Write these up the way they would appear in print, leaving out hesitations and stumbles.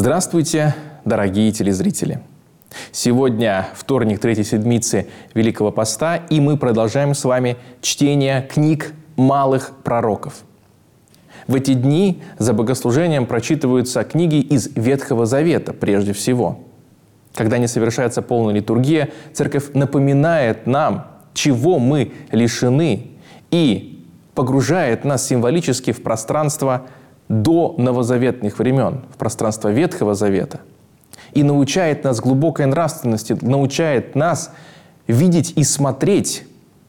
Здравствуйте, дорогие телезрители! Сегодня вторник третьей седмицы Великого Поста, и мы продолжаем с вами чтение книг малых пророков. В эти дни за богослужением прочитываются книги из Ветхого Завета прежде всего. Когда не совершается полная литургия, Церковь напоминает нам, чего мы лишены, и погружает нас символически в пространство до новозаветных времен, в пространство Ветхого Завета. И научает нас глубокой нравственности, научает нас видеть и смотреть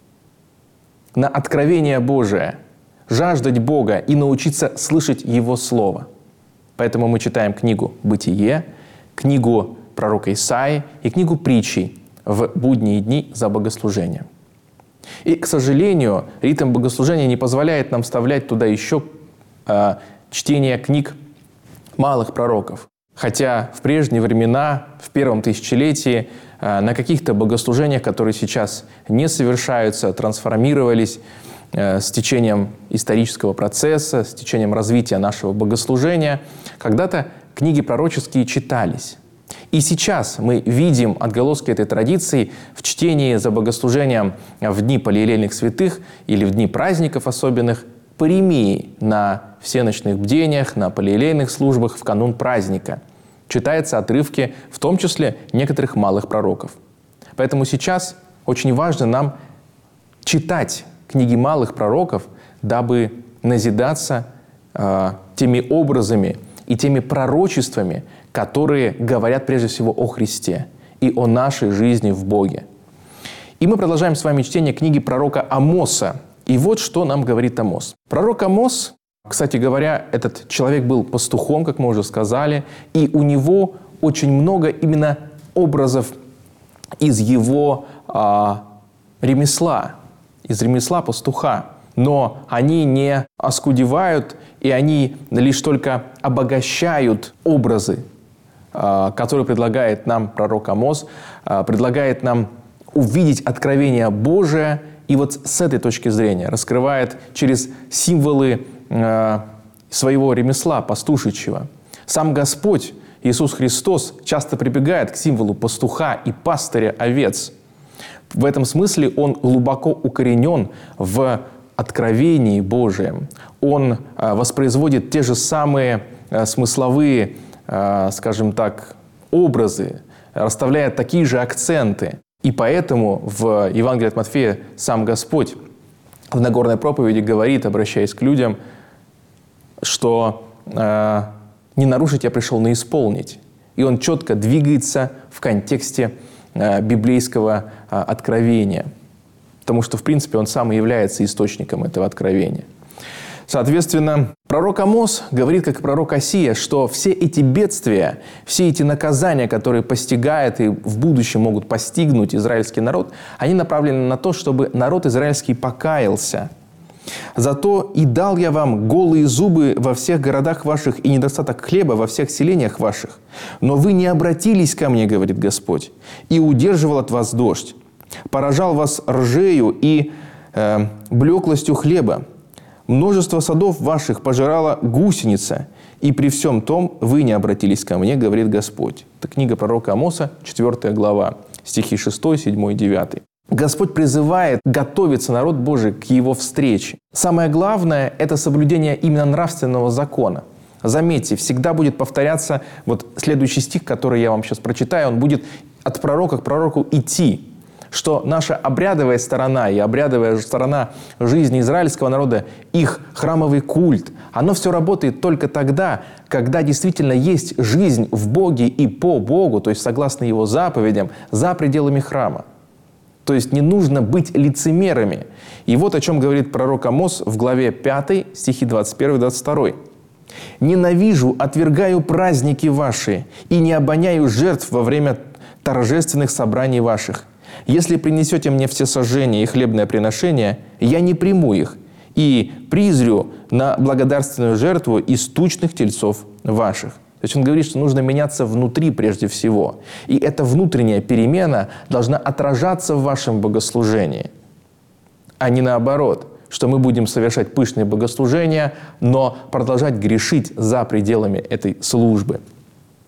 на откровение Божие, жаждать Бога и научиться слышать Его Слово. Поэтому мы читаем книгу «Бытие», книгу пророка Исаии и книгу притчей в будние дни за богослужением. И, к сожалению, ритм богослужения не позволяет нам вставлять туда еще чтение книг малых пророков. Хотя в прежние времена, в первом тысячелетии, на каких-то богослужениях, которые сейчас не совершаются, трансформировались с течением исторического процесса, с течением развития нашего богослужения, когда-то книги пророческие читались. И сейчас мы видим отголоски этой традиции в чтении за богослужением в дни палеелейных святых или в дни праздников особенных, паремии на всеночных бдениях, на палеелейных службах в канун праздника. Читаются отрывки, в том числе некоторых малых пророков. Поэтому сейчас очень важно нам читать книги малых пророков, дабы назидаться теми образами и теми пророчествами, которые говорят прежде всего о Христе и о нашей жизни в Боге. И мы продолжаем с вами чтение книги пророка Амоса. И вот что нам говорит Амос. Пророк Амос, кстати говоря, этот человек был пастухом, как мы уже сказали, и у него очень много именно образов из его ремесла, из ремесла пастуха. Но они не оскудевают, и они лишь только обогащают образы, которые предлагает нам пророк Амос, предлагает нам увидеть откровение Божие, и вот с этой точки зрения раскрывает через символы своего ремесла пастушечьего. Сам Господь, Иисус Христос, часто прибегает к символу пастуха и пастыря овец. В этом смысле Он глубоко укоренен в откровении Божием. Он воспроизводит те же самые смысловые, скажем так, образы, расставляет такие же акценты. И поэтому в Евангелии от Матфея сам Господь в Нагорной проповеди говорит, обращаясь к людям, что «не нарушить я пришел, но исполнить». И Он четко двигается в контексте библейского откровения, потому что, в принципе, Он сам и является источником этого откровения. Соответственно, пророк Амос говорит, как и пророк Осия, что все эти бедствия, все эти наказания, которые постигают и в будущем могут постигнуть израильский народ, они направлены на то, чтобы народ израильский покаялся. «Зато и дал я вам голые зубы во всех городах ваших и недостаток хлеба во всех селениях ваших. Но вы не обратились ко мне, говорит Господь, и удерживал от вас дождь, поражал вас ржею и блеклостью хлеба. Множество садов ваших пожирала гусеница, и при всем том вы не обратились ко мне, говорит Господь». Это книга пророка Амоса, 4 глава, стихи 6, 7 и 9. Господь призывает готовиться народ Божий к Его встрече. Самое главное – это соблюдение именно нравственного закона. Заметьте, всегда будет повторяться вот следующий стих, который я вам сейчас прочитаю, он будет от пророка к пророку идти. Что наша обрядовая сторона и обрядовая сторона жизни израильского народа, их храмовый культ, оно все работает только тогда, когда действительно есть жизнь в Боге и по Богу, то есть согласно Его заповедям, за пределами храма. То есть не нужно быть лицемерами. И вот о чем говорит пророк Амос в главе 5, стихи 21-22. «Ненавижу, отвергаю праздники ваши и не обоняю жертв во время торжественных собраний ваших. Если принесете мне всесожжение и хлебное приношение, я не приму их и призрю на благодарственную жертву из тучных тельцов ваших». То есть он говорит, что нужно меняться внутри прежде всего. И эта внутренняя перемена должна отражаться в вашем богослужении, а не наоборот, что мы будем совершать пышные богослужения, но продолжать грешить за пределами этой службы.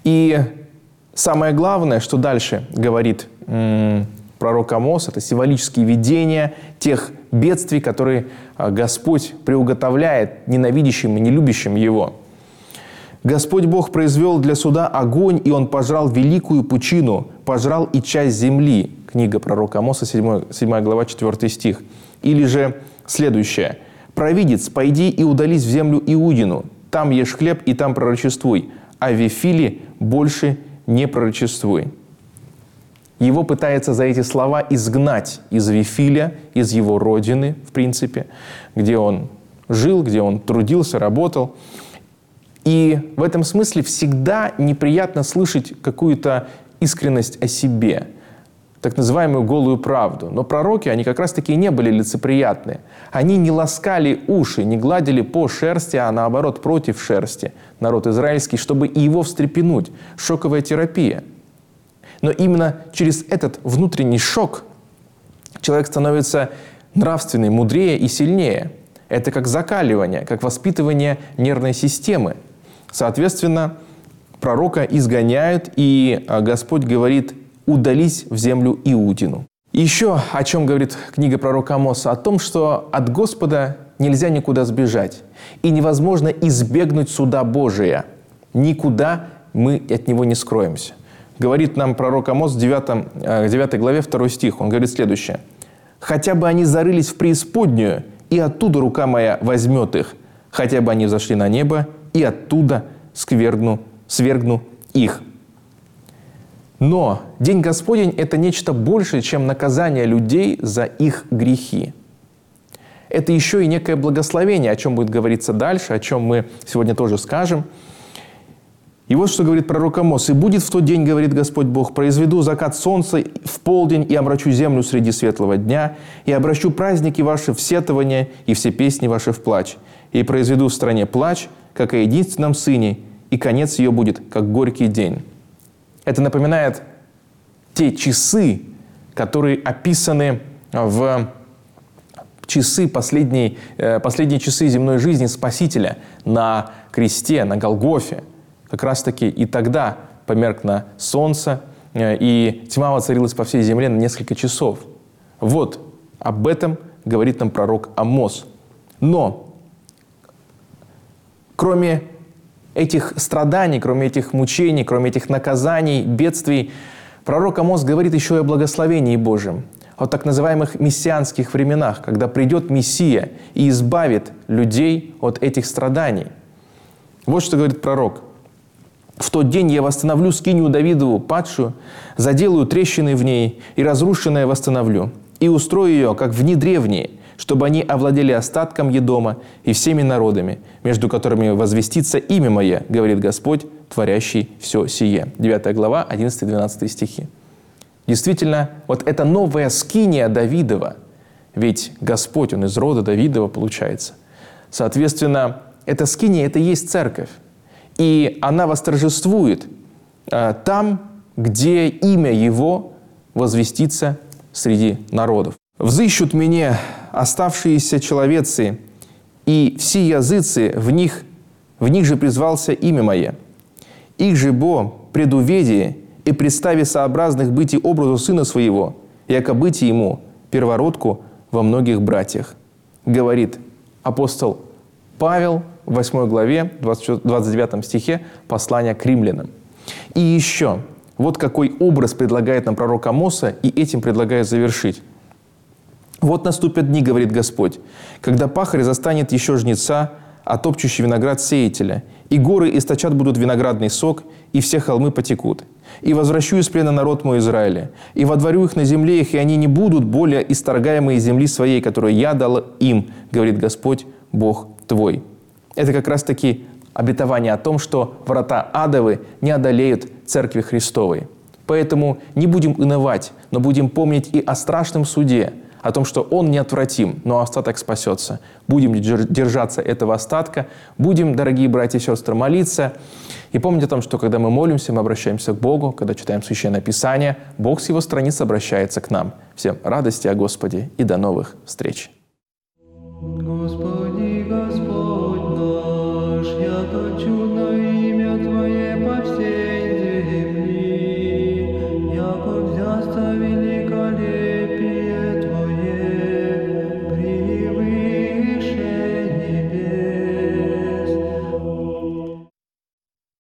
И самое главное, что дальше говорит пророк Амос, это символические видения тех бедствий, которые Господь приуготовляет ненавидящим и нелюбящим Его. «Господь Бог произвел для суда огонь, и он пожрал великую пучину, пожрал и часть земли». Книга пророка Амоса, 7 глава, 4 стих. Или же следующее. «Провидец, пойди и удались в землю Иудину, там ешь хлеб и там пророчествуй, а в Вифиле больше не пророчествуй». Его пытается за эти слова изгнать из Вифиля, из его родины, в принципе, где он жил, где он трудился, работал. И в этом смысле всегда неприятно слышать какую-то искренность о себе, так называемую голую правду. Но пророки, они как раз-таки не были лицеприятны. Они не ласкали уши, не гладили по шерсти, а наоборот против шерсти народ израильский, чтобы и его встрепенуть. Шоковая терапия. Но именно через этот внутренний шок человек становится нравственней, мудрее и сильнее. Это как закаливание, как воспитывание нервной системы. Соответственно, пророка изгоняют, и Господь говорит: «Удались в землю Иудину». Еще о чем говорит книга пророка Амоса? О том, что от Господа нельзя никуда сбежать, и невозможно избегнуть суда Божия. Никуда мы от Него не скроемся. Говорит нам пророк Амос в 9 главе 2 стих. Он говорит следующее. «Хотя бы они зарылись в преисподнюю, и оттуда рука моя возьмет их. Хотя бы они взошли на небо, и оттуда свергну их». Но День Господень – это нечто большее, чем наказание людей за их грехи. Это еще и некое благословение, о чем будет говориться дальше, о чем мы сегодня тоже скажем. И вот что говорит пророк Амос. «И будет в тот день, говорит Господь Бог, произведу закат солнца в полдень и омрачу землю среди светлого дня, и обращу праздники ваши в сетование, и все песни ваши в плач. И произведу в стране плач, как о единственном сыне, и конец ее будет, как горький день». Это напоминает те часы, которые описаны в часы, последние часы земной жизни Спасителя на кресте, на Голгофе. Как раз-таки и тогда померкло солнце, и тьма воцарилась по всей земле на несколько часов. Вот об этом говорит нам пророк Амос. Но кроме этих страданий, кроме этих мучений, кроме этих наказаний, бедствий, пророк Амос говорит еще и о благословении Божьем, о так называемых мессианских временах, когда придет Мессия и избавит людей от этих страданий. Вот что говорит пророк. «В тот день я восстановлю скинию Давидову, падшую, заделаю трещины в ней, и разрушенное восстановлю, и устрою ее, как в дни древние, чтобы они овладели остатком Едома и всеми народами, между которыми возвестится имя Мое, говорит Господь, творящий все сие». 9 глава, 11-12 стихи. Действительно, вот эта новая скиния Давидова, ведь Господь, Он из рода Давидова получается. Соответственно, эта скиния – это и есть церковь. И она восторжествует там, где имя Его возвестится среди народов. «Взыщут меня оставшиеся человецы, и все языцы, в них же призвался имя Мое. Их же бо предуведие и представе сообразных бытий образу Сына Своего, яко бытие Ему первородку во многих братьях», говорит апостол Павел в 8 главе, 29 стихе послания к римлянам. И еще, вот какой образ предлагает нам пророк Амоса, и этим предлагает завершить. «Вот наступят дни, говорит Господь, когда пахарь застанет еще жнеца, а топчущий виноград сеятеля, и горы источат будут виноградный сок, и все холмы потекут. И возвращу из плена народ мой Израиля, и водворю их на земле их, и они не будут более исторгаемые из земли своей, которую я дал им, говорит Господь, Бог твой». Это как раз-таки обетование о том, что врата адовы не одолеют Церкви Христовой. Поэтому не будем унывать, но будем помнить и о страшном суде, о том, что он неотвратим, но остаток спасется. Будем держаться этого остатка, будем, дорогие братья и сестры, молиться. И помнить о том, что когда мы молимся, мы обращаемся к Богу, когда читаем Священное Писание, Бог с Его страниц обращается к нам. Всем радости о Господе и до новых встреч. Господи.